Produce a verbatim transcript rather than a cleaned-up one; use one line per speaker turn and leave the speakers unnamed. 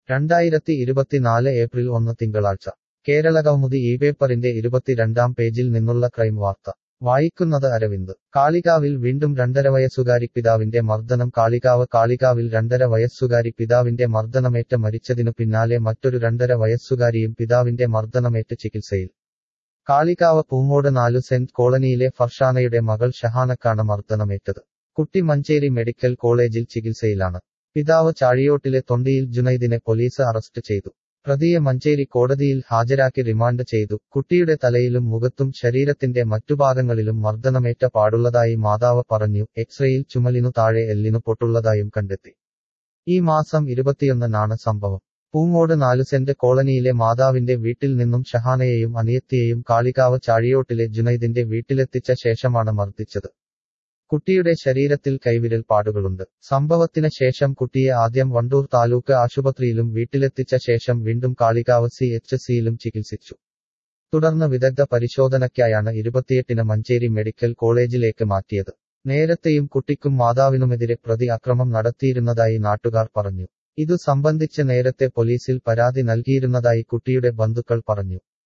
രണ്ടായിരത്തി ഇരുപത്തിനാല് ഏപ്രിൽ ഒന്ന് തിങ്കളാഴ്ച കേരളകൗമുദി ഈ പേപ്പറിന്റെ ഇരുപത്തിരണ്ടാം പേജിൽ നിന്നുള്ള ക്രൈം വാർത്ത വായിക്കുന്നത് അരവിന്ദ് കാളികാവിൽ വീണ്ടും രണ്ടര വയസ്സുകാരി പിതാവിന്റെ മർദ്ദനം കാളികാവ് കാളികാവിൽ രണ്ടര വയസ്സുകാരി പിതാവിന്റെ മർദ്ദനമേറ്റ് മരിച്ചതിനു പിന്നാലെ മറ്റൊരു രണ്ടര വയസ്സുകാരിയും പിതാവിന്റെ മർദ്ദനമേറ്റ് ചികിത്സയിൽ കാളികാവ് പൂങ്ങോട് നാലു സെന്റ് കോളനിയിലെ ഫർഷാനയുടെ മകൾ ഷഹാനക്കാണ് മർദ്ദനമേറ്റത് കുട്ടി മഞ്ചേരി മെഡിക്കൽ കോളേജിൽ ചികിത്സയിലാണ് പിതാവ് ചാഴിയോട്ടിലെ തൊണ്ടിയിൽ ജുനൈദിനെ പോലീസ് അറസ്റ്റ് ചെയ്തു പ്രതിയെ മഞ്ചേരി കോടതിയിൽ ഹാജരാക്കി റിമാൻഡ് ചെയ്തു കുട്ടിയുടെ തലയിലും മുഖത്തും ശരീരത്തിന്റെ മറ്റു ഭാഗങ്ങളിലും മർദ്ദനമേറ്റ പാടുള്ളതായി മാതാവ് പറഞ്ഞു എക്സ്റേയിൽ ചുമലിനു താഴെ എല്ലിനു പൊട്ടുള്ളതായും കണ്ടെത്തി ഈ മാസം ഇരുപത്തിയൊന്നിനാണ് സംഭവം പൂങ്ങോട് നാലു സെന്റ് കോളനിയിലെ മാതാവിന്റെ വീട്ടിൽ നിന്നും ഷഹാനയെയും അനിയത്തിയെയും കാളികാവ് ചാഴിയോട്ടിലെ ജുനൈദിന്റെ വീട്ടിലെത്തിച്ച ശേഷമാണ് മർദ്ദിച്ചത് കുട്ടിയുടെ ശരീരത്തിൽ കൈവിരൽ പാടുകളുണ്ട് സംഭവത്തിന് ശേഷം കുട്ടിയെ ആദ്യം വണ്ടൂർ താലൂക്ക് ആശുപത്രിയിലും വീട്ടിലെത്തിച്ച ശേഷം വീണ്ടും കാളികാവ് സി എച്ച് സിയിലും ചികിത്സിച്ചു തുടർന്ന് വിദഗ്ധ പരിശോധനയ്ക്കായാണ് ഇരുപത്തിയെട്ടിന് മഞ്ചേരി മെഡിക്കൽ കോളേജിലേക്ക് മാറ്റിയത് നേരത്തെയും കുട്ടിക്കും മാതാവിനുമെതിരെ പ്രതി അക്രമം നടത്തിയിരുന്നതായി നാട്ടുകാർ പറഞ്ഞു ഇതു സംബന്ധിച്ച് നേരത്തെ പോലീസിൽ പരാതി നൽകിയിരുന്നതായി കുട്ടിയുടെ ബന്ധുക്കൾ പറഞ്ഞു